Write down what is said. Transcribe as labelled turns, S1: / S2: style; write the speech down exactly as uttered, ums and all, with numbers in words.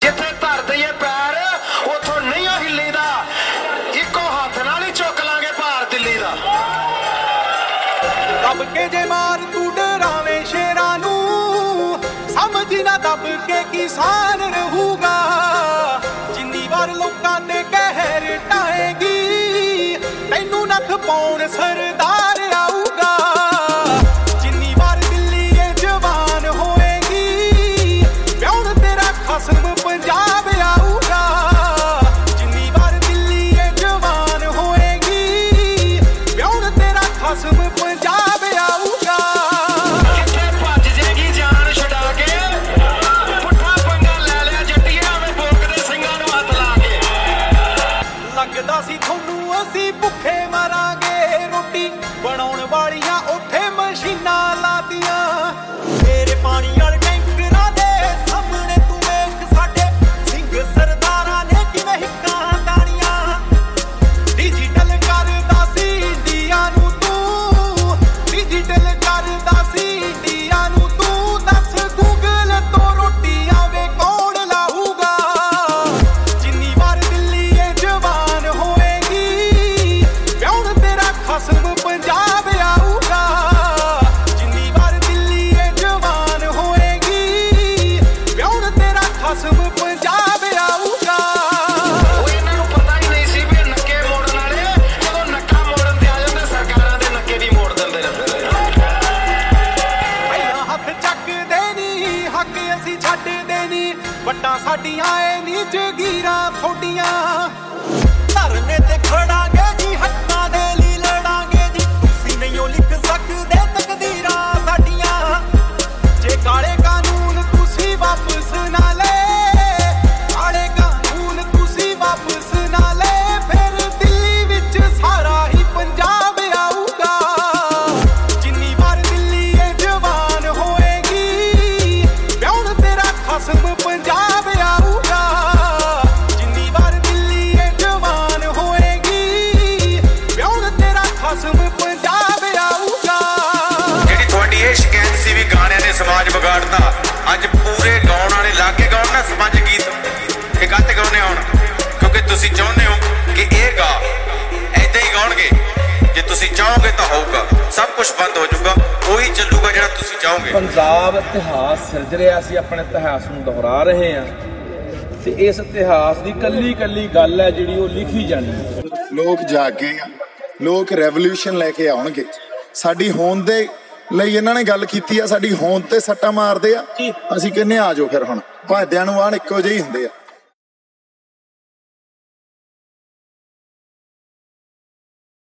S1: ਜਿੱਥੇ ਧਰ ਦਈਏ ਪੈਰ ਉਥੋਂ ਨਹੀਂ ਹਿੱਲੀਦਾ, ਇੱਕੋ ਹੱਥ ਨਾਲ ਹੀ ਚੁੱਕ ਲਾਂਗੇ ਭਾਰ ਦਿੱਲੀ ਦਾ।
S2: ਦੱਬ ਕੇ ਜੇ ਮਾਰ ਤੂੰ ਡਰਾਵੇਂ ਸ਼ੇਰਾਂ ਨੂੰ, ਸਮਝ ਨਾ ਦੱਬ ਕੇ ਕਿਸਾਨ ਰਹੂਗਾ। ਜਿੰਨੀ ਵਾਰ ਲੋਕਾਂ ਤੇ ਕਹਿਰ ਢਾਏਗੀ, ਤੈਨੂੰ ਨੱਥ ਪਾਉਣ ਸਰਦਾਰ ਆਊਗਾ। ਜਿੰਨੀ ਵਾਰ ਦਿੱਲੀ ਇਹ ਜਵਾਨ ਹੋਏਗੀ, ਵਿਆਹੁਣ ਤੇਰਾ ਖਸਮ ਪੰਜਾਬ ਆਊਗਾ। ਜਿੰਨੀ ਵਾਰ ਦਿੱਲੀ ਇਹ ਜਵਾਨ ਹੋਏਗੀ, ਵਿਆਹੁਣ ਤੇਰਾ ਖਸਮ ਪੰਜਾਬ ਆਊਗਾ।
S1: ਕਿੱਥੇ ਭੱਜ ਜੇਗੀ ਜਾਨ ਛੁਡਾ ਕੇ, ਪੁੱਠਾ ਪੰਗਾ ਲੈ ਲਿਆ ਜੱਟੀਏ ਐਵੇਂ ਬੋਕਦੇ ਸਿੰਘਾਂ ਨੂੰ ਹੱਥ ਲਾ ਕੇ।
S2: ਲੱਗਦਾ ਸੀ ਤੁਹਾਨੂੰ ਅਸੀਂ ਭੁੱਖੇ ਮਰਾਂਗੇ, ਰੋਟੀ ਬਣਾਉਣ ਵਾਲੀਆਂ ਉੱਥੇ ਮਸ਼ੀਨਾਂ ਲਾਤੀਆਂ। ਤੇਰੇ ਪਾਣੀ ਵਾਲੇ ਟੈਂਕਰਾਂ ਦੇ ਸਾਹਮਣੇ ਤੂੰ ਵੇਖ ਸਾਡੇ ਸਿੰਘ ਸਰਦਾਰਾਂ ਨੇ ਕਿਵੇਂ ਹਿੱਕਾਂ ਤਾਣੀਆਂ। ਡਿਜੀਟਲ ਕਰਦਾ ਸੀ ਇੰਡੀਆ ਨੂੰ ਤੂੰ, ਡਿਜੀਟਲ ਕਰਦਾ ਸੀ ਇੰਡੀਆ ਨੂੰ ਤੂੰ। ਦੱਸ ਗੂਗਲ ਤੋਂ ਰੋਟੀਆਂ ਵੇ ਕੌਣ ਲਾਊਗਾ। ਜਿੰਨੀ ਵਾਰ ਦਿੱਲੀ ਇਹ ਜਵਾਨ ਹੋਏਗੀ, ਵਿਆਹੁਣ ਤੇਰਾ ਖਸਮ ਪੰਜਾਬ ਆਊਗਾ। ਜਿੰਨੀ ਵਾਰ ਦਿੱਲੀ ਇਹ ਜਵਾਨ ਹੋਏਗੀ, ਵਿਆਹੁਣ ਤੇਰਾ ਖਸਮ ਪੰਜਾਬ ਆਊਗਾ।
S1: ਉਹ ਇਹਨਾਂ ਨੂੰ ਪਤਾ ਹੀ ਨਹੀਂ ਸੀ ਵੀ ਨੱਕੇ ਮੋੜਨ ਵਾਲੇ ਜਦੋਂ ਨੱਕਾ ਮੋੜਨ ਤੇ ਆ ਜਾਂਦੇ ਸਰਕਾਰਾਂ ਦੇ ਨੱਕੇ ਵੀ ਮੋੜ ਦਿੰਦੇ ਨੇ।
S2: ਪਹਿਲਾਂ ਹੱਥ ਚੱਕਦੇ ਨੀ, ਹੱਕ ਅਸੀਂ ਛੱਡਦੇ ਨੀ, ਵੱਟਾਂ ਸਾਡੀਆਂ ਏ ਨੀ ਜਗੀਰਾਂ ਥੋਡੀਆਂ। ਧਰਨੇ ਤੇ ਖੜਾਂਗੇ ਜੀ, ਹੱਕਾਂ ਦੇ ਲਈ ਲੜਾਂਗੇ ਜੀ, ਤੁਸੀਂ ਨਹੀਂ ਓ ਲਿਖ ਸਕਦੇ ਤਕਦੀਰਾਂ ਸਾਡੀਆਂ। ਜੇ ਕਾਲੇ ਕਾਨੂੰਨ ਤੁਸੀਂ ਵਾਪਸ ਨਾ ਲਏ, ਕਾਲੇ ਕਾਨੂੰਨ ਤੁਸੀਂ ਵਾਪਸ ਨਾ ਲਏ, ਫਿਰ ਦਿੱਲੀ ਵਿੱਚ ਸਾਰਾ ਹੀ ਪੰਜਾਬ ਆਊਗਾ। ਜਿੰਨੀ ਵਾਰ ਦਿੱਲੀ ਇਹ ਜਵਾਨ ਹੋਏਗੀ, ਵਿਆਹੁਣ ਤੇਰਾ ਖਸਮ ਪੰਜਾਬ ਆਊਗਾ। ਜਿੰਨੀ ਵਾਰ ਦਿੱਲੀ ਇਹ ਜਵਾਨ ਹੋਏਗੀ, ਵਿਆਹੁਣ ਤੇਰਾ ਖਸਮ ਪੰਜਾਬ ਆਊਗਾ।
S3: ਜਿਹੜੀ ਤੁਹਾਡੀ ਇਹ ਸ਼ਿਕਾਇਤ ਸੀ ਵੀ ਗਾਣਿਆਂ ਨੇ ਸਮਾਜ ਵਿਗਾੜਤਾ, ਅੱਜ ਪੂਰੇ ਗਾਉਣ ਵਾਲੇ ਲਾ ਕੇ ਗਾਉਣ ਨਾ ਸਮਾਜ ਗੀਤ ਇਹ ਗੱਤ ਗਾਉਣੇ ਆਉਣ, ਕਿਉਂਕਿ ਤੁਸੀਂ ਚਾਹੁੰਦੇ ਹੋ ਕਿ ਇਹ ਗਾ ਏਦਾਂ ਹੀ ਗਾਉਣਗੇ। ਜੇ ਤੁਸੀਂ ਚਾਹੋਗੇ ਤਾਂ ਹੋਊਗਾ, ਸਭ ਕੁਝ ਬੰਦ ਹੋ ਜਾਊਗਾ, ਉਹੀ ਚੱਲੂਗਾ ਜਿਹੜਾ ਤੁਸੀਂ ਚਾਹੋਗੇ।
S4: ਪੰਜਾਬ ਇਤਿਹਾਸ ਸਿਰਜ ਰਿਹਾ, ਅਸੀਂ ਆਪਣੇ ਇਤਿਹਾਸ ਨੂੰ ਦੁਹਰਾ ਰਹੇ ਹਾਂ ਤੇ ਇਸ ਇਤਿਹਾਸ ਦੀ ਕੱਲੀ ਕੱਲੀ ਗੱਲ ਹੈ ਜਿਹੜੀ ਉਹ ਲਿਖੀ ਜਾਣੀ ਹੈ।
S5: ਲੋਕ ਜਾਗੇ ਆ, ਲੋਕ ਰੈਵੋਲੂਸ਼ਨ ਲੈ ਕੇ ਆਉਣਗੇ। ਸਾਡੀ ਹੋਂਦ ਦੇ ਲਈ ਇਹਨਾਂ ਨੇ ਗੱਲ ਕੀਤੀ ਆ, ਸਾਡੀ ਹੋਂਦ ਤੇ ਸੱਟਾਂ ਮਾਰਦੇ ਆ। ਅਸੀਂ ਕਹਿੰਦੇ ਆ ਜਾਓ ਫਿਰ ਹੁਣ, ਭਾਦਿਆਂ ਨੂੰ ਆਣ ਇੱਕੋ ਜਿਹੇ ਹੀ ਹੁੰਦੇ ਆ।